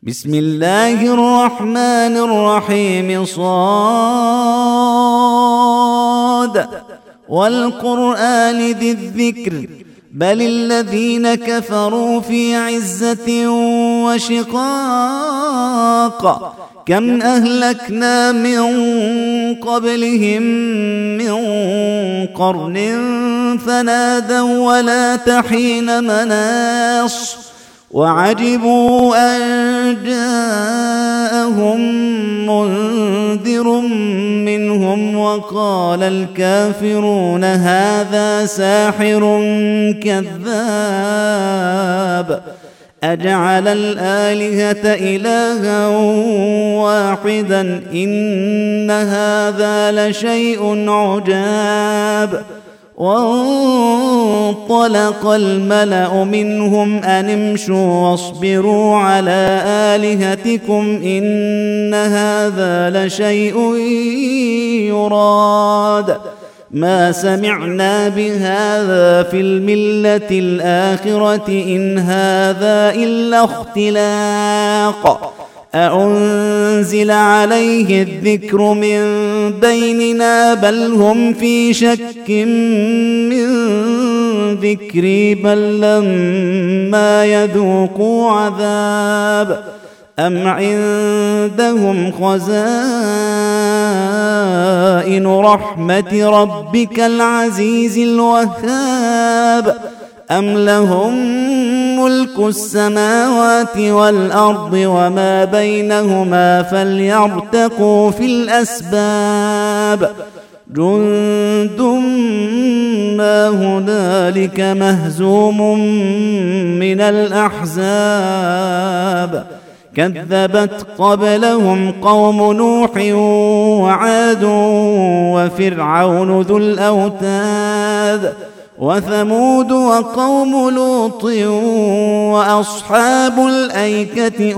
بسم الله الرحمن الرحيم صاد والقرآن ذي الذكر بل الذين كفروا في عزة وشقاق كم أهلكنا من قبلهم من قرن فنادوا ولا تحين مناص وعجبوا أن جاءهم منذر منهم وقال الكافرون هذا ساحر كذاب أجعل الآلهة إلها واحدا إن هذا لشيء عجاب وانطلق الملأ منهم أن امشوا واصبروا على آلهتكم إن هذا لشيء يراد ما سمعنا بهذا في الملة الآخرة إن هذا إلا اختلاق أأنزل عليه الذكر من بيننا بل هم في شك من ذكري بل لما يذوقوا عذاب أم عندهم خزائن رحمة ربك العزيز الوهاب أم لهم ملك السماوات والأرض وما بينهما فليرتقوا في الأسباب جند ما هنالك مهزوم من الأحزاب كذبت قبلهم قوم نوح وعاد وفرعون ذو الأوتاد وثمود وقوم لوط وأصحاب الأيكة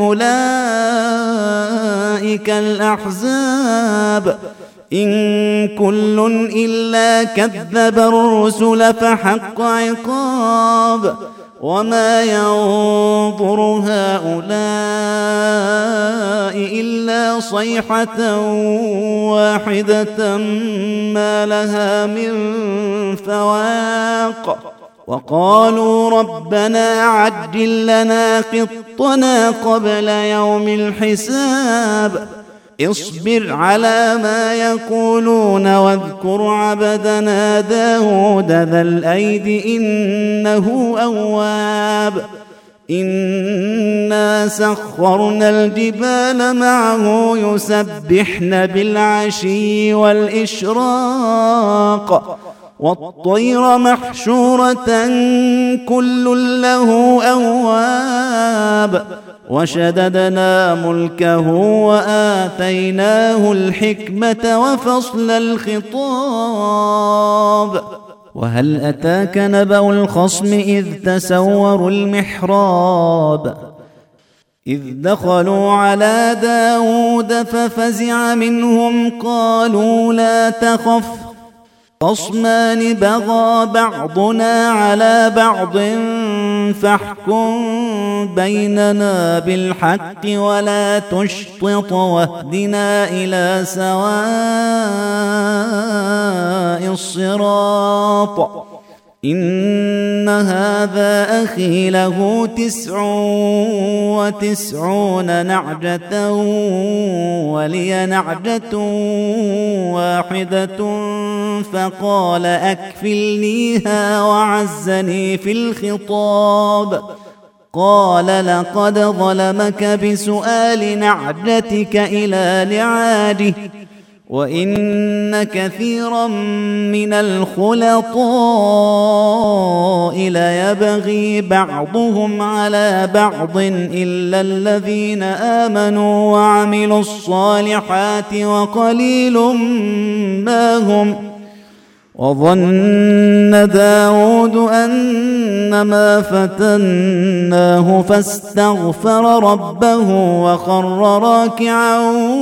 أولئك الأحزاب إن كل إلا كذب الرسل فحق عقاب وما ينظر هؤلاء إلا صيحة واحدة ما لها من فواق وقالوا ربنا عجل لنا قطنا قبل يوم الحساب اصبر على ما يقولون واذكر عبدنا داود ذا الأيد إنه أواب إنا سخرنا الجبال معه يسبحن بالعشي والإشراق والطير محشورة كل له أواب وشددنا ملكه وآتيناه الحكمة وفصل الخطاب وهل أتاك نبأ الخصم إذ تسوروا المحراب إذ دخلوا على داود ففزع منهم قالوا لا تخف خصمان بغى بعضنا على بعض فاحكم بيننا بالحق ولا تشطط واهدنا إلى سواء الصراط إن هذا أخي له 99 نعجة ولي نعجة واحدة فقال أكفلنيها وعزني في الخطاب قال لقد ظلمك بسؤال نعجتك إلى نعاجه وإن كثيرا من الخلطاء ليبغي بعضهم على بعض إلا الذين آمنوا وعملوا الصالحات وقليل ما هم وظن داود أنما فتناه فاستغفر ربه وخر راكعا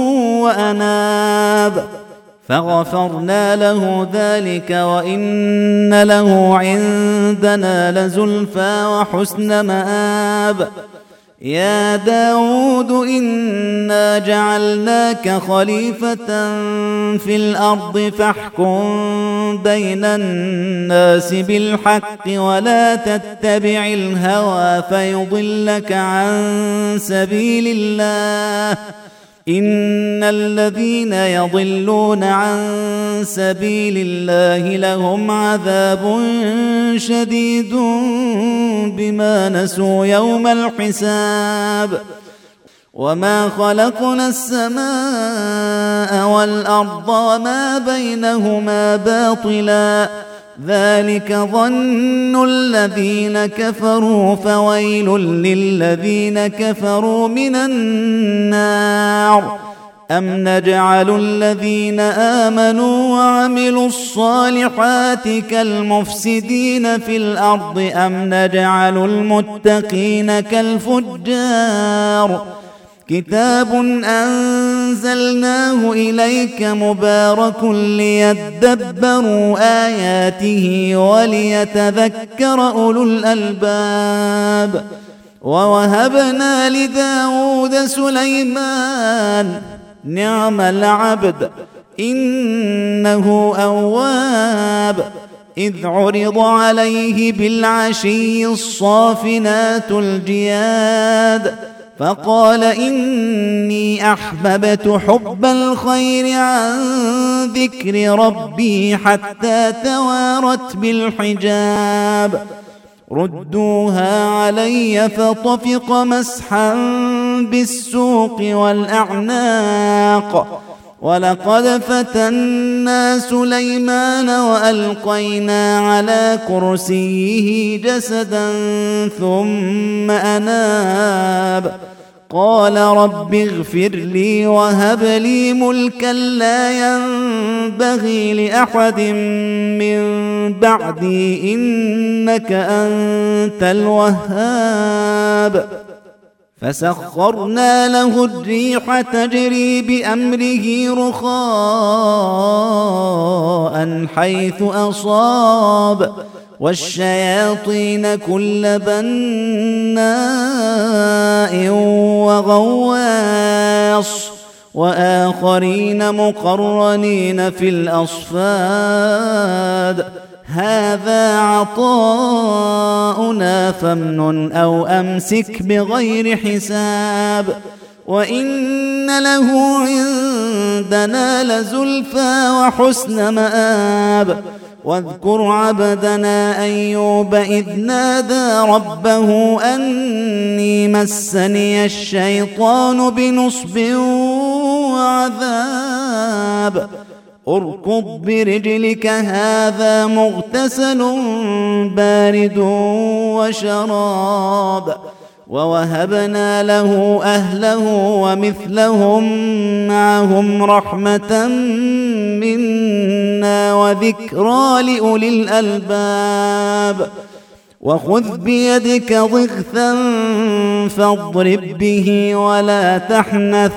وأناب فغفرنا له ذلك وإن له عندنا لزلفى وحسن مآب يا داود إنا جعلناك خليفة في الأرض فاحكم بين الناس بالحق ولا تتبع الهوى فيضلك عن سبيل الله إن الذين يضلون عن سبيل الله لهم عذاب شديد بما نسوا يوم الحساب وما خلقنا السماء والأرض وما بينهما باطلا ذلك ظن الذين كفروا فويل للذين كفروا من النار أم نجعل الذين آمنوا وعملوا الصالحات كالمفسدين في الأرض أم نجعل المتقين كالفجار كتاب أنزلناه إليك مبارك ليدبروا آياته وليتذكر أولو الألباب ووهبنا لداود سليمان نعم العبد إنه أواب إذ عرض عليه بالعشي الصافنات الجياد فقال إني أحببت حب الخير عن ذكر ربي حتى توارت بالحجاب ردوها علي فطفق مسحا بالسوق والأعناق ولقد فتنا سليمان وألقينا على كرسيه جسدا ثم أناب قال رب اغفر لي وهب لي ملكا لا ينبغي لأحد من بعدي إنك أنت الوهاب فسخرنا له الريح تجري بأمره رخاء حيث أصاب والشياطين كل بناء وغواص وآخرين مقرنين في الأصفاد هذا عطاؤنا فامنن أو أمسك بغير حساب وإن له عندنا لزلفى وحسن مآب واذكر عبدنا أيوب إذ نادى ربه أني مسني الشيطان بنصب وعذاب اركض برجلك هذا مغتسل بارد وشراب ووهبنا له أهله ومثلهم معهم رحمة منا وذكرى لأولي الألباب وخذ بيدك ضغثا فاضرب به ولا تحنث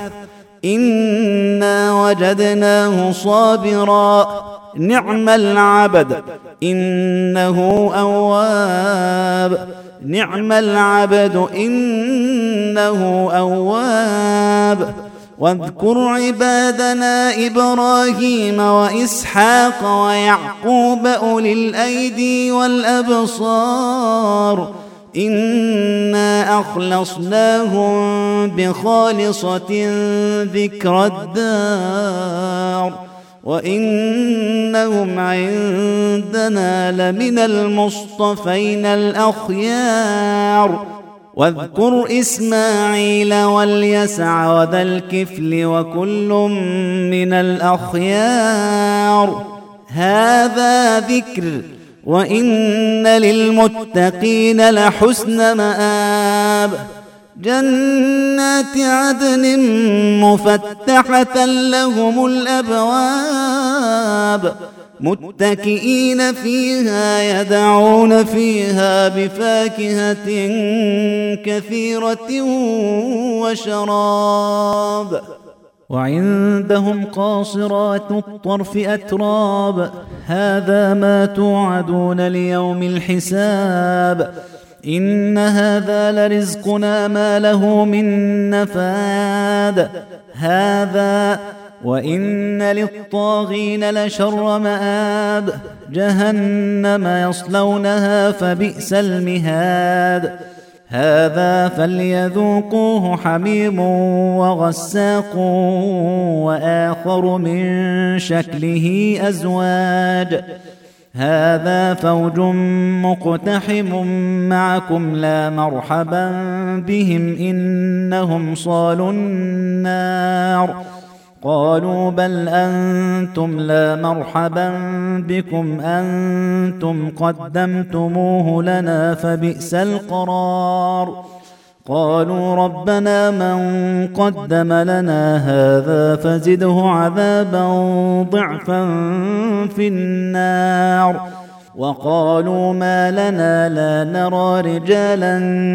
إنا وجدناه صابرا نعم العبد إنه أواب نعم العبد إنه أواب واذكر عبادنا إبراهيم وإسحاق ويعقوب أولي الأيدي والأبصار إنا أخلصناهم بخالصة ذكر الدار وإنهم عندنا لمن المصطفين الأخيار واذكر إسماعيل واليسع وذا الكفل وكل من الأخيار هذا ذكر وإن للمتقين لحسن مآب جنات عدن مفتحة لهم الأبواب متكئين فيها يدعون فيها بفاكهة كثيرة وشراب وعندهم قاصرات الطرف أتراب هذا ما توعدون ليوم الحساب إن هذا لرزقنا ما له من نفاد هذا وإن للطاغين لشر مآب جهنم يصلونها فبئس المهاد هذا فليذوقوه حميم وغساق وآخر من شكله أزواج هذا فوج مقتحم معكم لا مرحبا بهم إنهم صالوا النار قالوا بل أنتم لا مرحبا بكم أنتم قدمتموه لنا فبئس القرار قالوا ربنا من قدم لنا هذا فزده عذابا ضعفا في النار وقالوا ما لنا لا نرى رجالا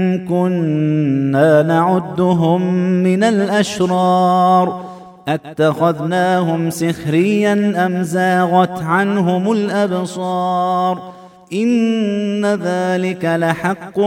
كنا نعدهم من الأشرار أتخذناهم سخريا أم زاغت عنهم الأبصار إن ذلك لحق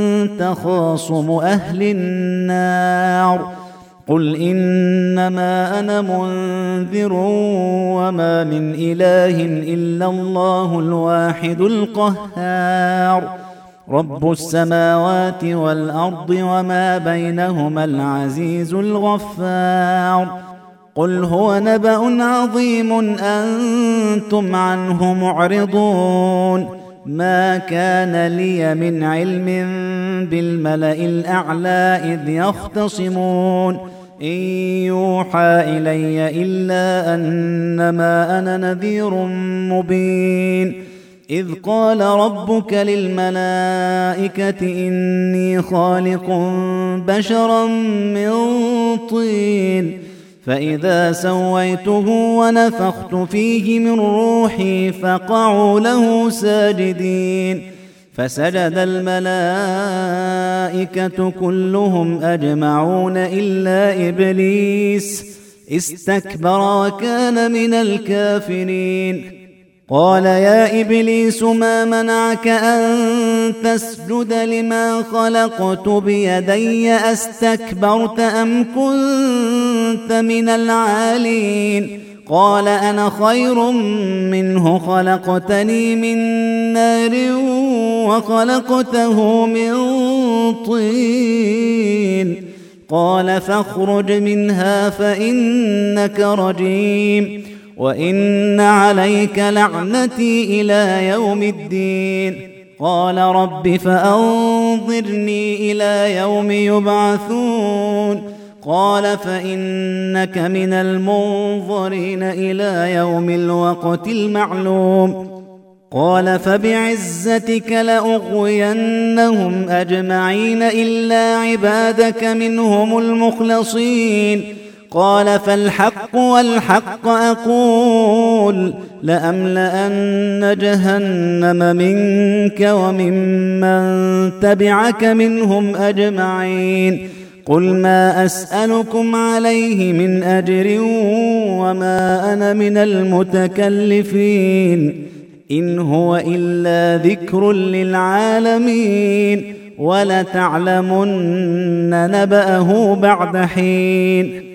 تخاصم أهل النار قل إنما أنا منذر وما من إله إلا الله الواحد القهار رب السماوات والأرض وما بينهما العزيز الغفار قل هو نبأ عظيم أنتم عنه معرضون ما كان لي من علم بالملأ الأعلى إذ يختصمون إن يوحى إلي إلا أنما أنا نذير مبين إذ قال ربك للملائكة إني خالق بشرا من طين فإذا سويته ونفخت فيه من روحي فقعوا له ساجدين فسجد الملائكة كلهم أجمعون إلا إبليس استكبر وكان من الكافرين قال يا إبليس ما منعك أن تسجد لما خلقت بيدي أستكبرت أم كنت من العالين قال أنا خير منه خلقتني من نار وخلقته من طين قال فاخرج منها فإنك رجيم وإن عليك لعنتي إلى يوم الدين قال رب فأنظرني إلى يوم يبعثون قال فإنك من المنظرين إلى يوم الوقت المعلوم قال فبعزتك لأغوينهم أجمعين إلا عبادك منهم المخلصين قال فالحق والحق أقول لأملأن جهنم منك وممن تبعك منهم أجمعين قل ما أسألكم عليه من أجر وما أنا من المتكلفين إن هو إلا ذكر للعالمين ولتعلمن نبأه بعد حين